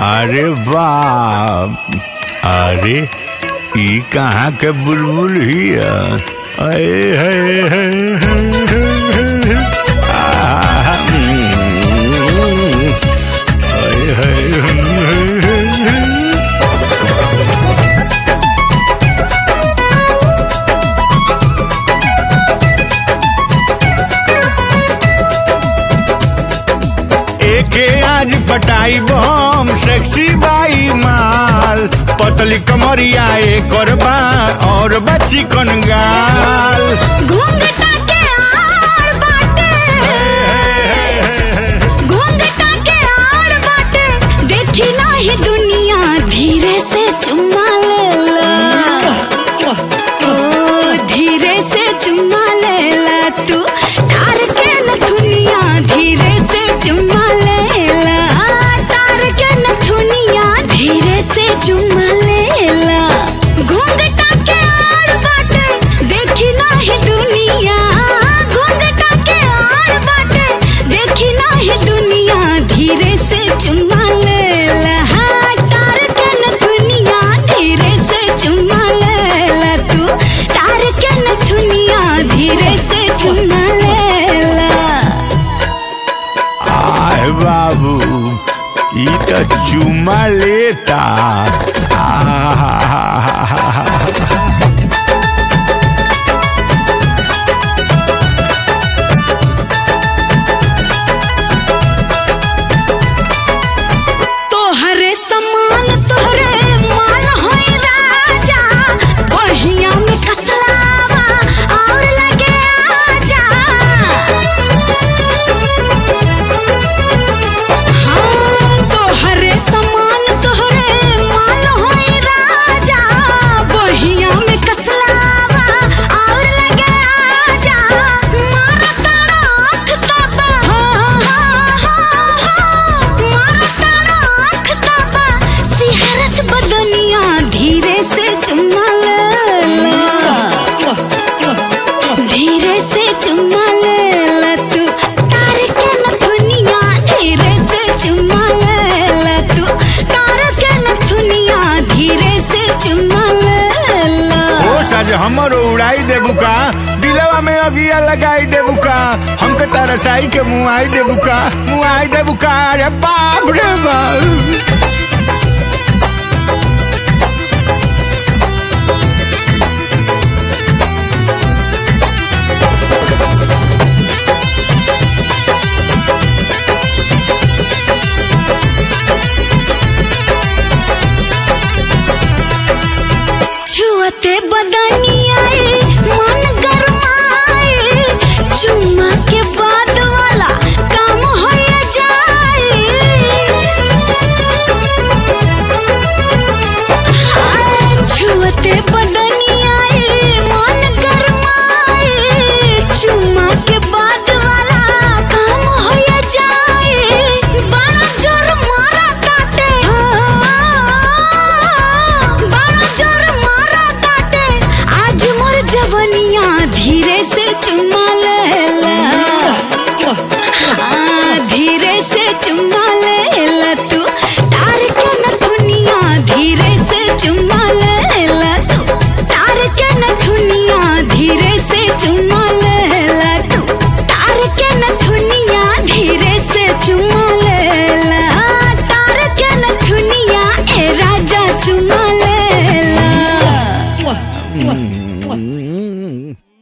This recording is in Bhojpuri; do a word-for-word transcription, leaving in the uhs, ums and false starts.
अरे बाप, अरे ई कहाँ के बुलबुल ही है? अरे है, है, है, आहा, अरे है, एके आज पटाई बम सेक्सी बाई माल, पतली कमरिया एकर बा और बच्ची कन गाल। घूंघटा के आड़ बाटे, घूंघटा के आड़ बाटे, देखी नाही दुनिया धीरे से चुम्मा लेला, ओ धीरे से चुम्मा लेला, तू तार के न दुनिया धीरे से चुम्मा लेला, तार के न दुनिया धीरे से चुम्मा लेला। घूंघटा के आड़ बाटे, देखी नाही दुनिया, घूंघटा के आड़ बाटे, देखी नाही दुनिया धीरे से चुम्मा लेला, हाँ तार के न दुनिया धीरे से चुम्मा लेला, तू तार के न दुनिया धीरे से चुम्मा लेला। आए बाबू ई तो चुम्मा लेता। तोहरे समान तोहरे माल होई राजा, बहिया में कसलावा और लगे आजा। हाँ तोहरे समान तोहरे माल होई राजा, बहिया में कसलावा और लगे आजा। मारा तारा आँख तापा, हाँ हाँ हाँ हाँ, मारा तारा आँख तापा, सिहरत बदनिया धीरे से चुम्मा लेला, धीरे से चुम्मा लेला, तू तार के न दुनिया धीरे से चुम्मा लेला, तू तार के न दुनिया धीरे से चुम्मा लेला। ओ सज हमरो उड़ाई देबू का, दिलवा में अगिया लगाई देबू का, हमके तरसाई के मुआई देबू का, मुआई देबू का। अरे बाप रे बाप। छुअते बदनिया मन गरमाए, चुम्मा के बाद वाला काम हो जाए। हाँ, छुअते बदनिया मन गरमाए, चुम्मा के बाद वाला काम हो जाए। बड़ा जोर मारा काटे, बड़ा जोर मारा काटे, आज मोर जवनिया धीरे से चुम्मा लेला, हाँ धीरे से चुम्मा लेला, तू तार के न दुनिया धीरे से चुम्मा लेला, तू तार के न दुनिया धीरे से चुम्मा लेला, तू तार के न दुनिया धीरे से चुम्मा लेला, तार के न दुनिया ए राजा चुम्मा लेला। हम्म।